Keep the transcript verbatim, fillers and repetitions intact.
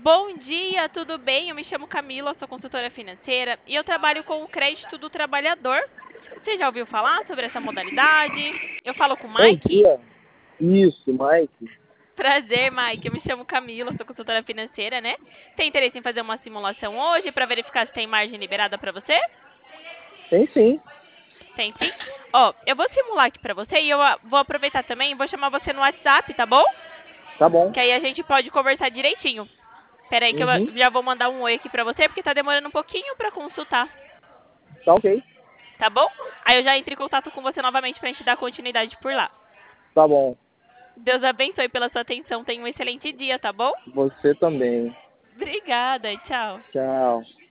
Bom dia, tudo bem? Eu me chamo Camila, sou consultora financeira e eu trabalho com o crédito do trabalhador. Você já ouviu falar sobre essa modalidade? Eu falo com o Bom Mike? dia. Isso, Mike. Prazer, Mike. Eu me chamo Camila, sou consultora financeira, né? Tem interesse em fazer uma simulação hoje para verificar se tem margem liberada para você? Tem sim. Tem sim? Ó, eu vou simular aqui para você e eu ah, vou aproveitar também e vou chamar você no WhatsApp, tá bom? Tá bom. Que aí a gente pode conversar direitinho. Pera aí que eu Uhum. já vou mandar um oi aqui pra você, porque tá demorando um pouquinho pra consultar, Tá ok. tá bom? Aí eu já entro em contato com você novamente pra gente dar continuidade por lá. Tá bom. Deus abençoe pela sua atenção. Tenha um excelente dia, tá bom? Você também. Obrigada, tchau. Tchau.